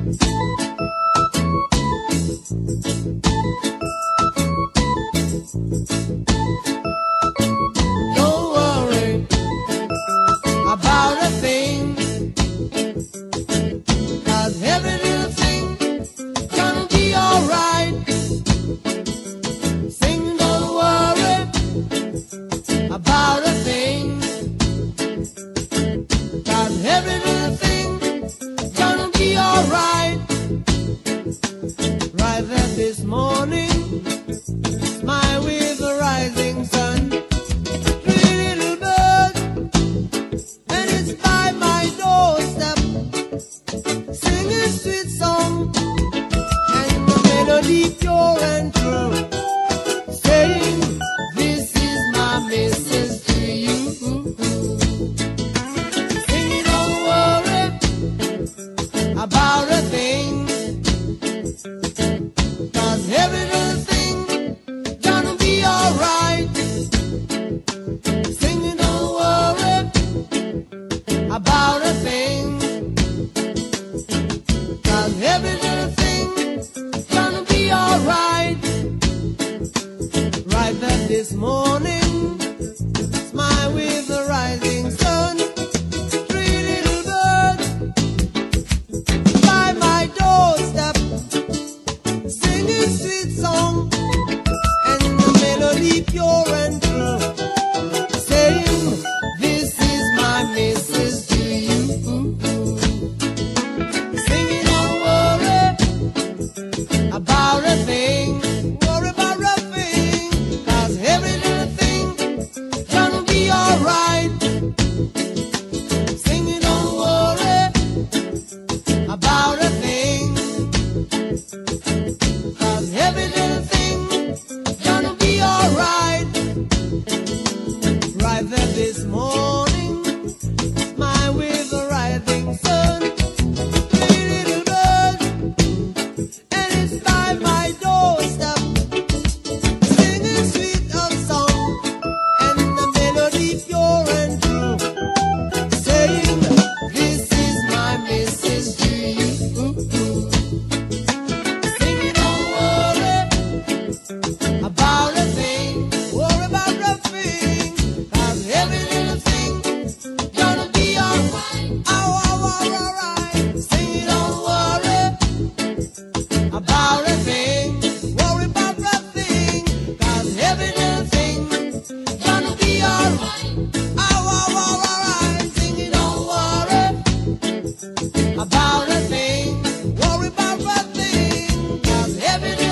Don't worry about a thing, 'cause every little thing gonna be alright. Sing, don't worry about a thing, 'cause every little thing gonna be alright. Right there this morning, smile with the rising sun. Three little birds, and it's by my doorstep, singing sweet song, and the melody pure and true, saying, this is my message to you. Singing, don't worry about a thing, 'cause every little thing gonna be alright. Singing, don't worry about a thing, 'cause every little thing gonna be alright. Right there this morning, smile with the rising sun. Three little birds by my doorstep, singing sweet song, and the melody pure and true, saying, this is my message to you. Singing, don't worry about a thing, worry about a thing, 'cause every little thing gonna be alright. Singing, don't worry about a thing, 'cause every little thing gonna be alright. Right there this morning, smile with the rising sun. Three little birds, and it's by my doorstep, singing sweet love song, and the melody pure and true, saying, this is my message to you. Singing, don't worry about a thing, worry about a thing, 'cause every little thing gonna be alright. Alright. Singing, don't worry about a thing, worry about a thing, 'cause every little thing gonna be alright. Alright. Singing, don't worry about a thing, worry about a thing, 'cause every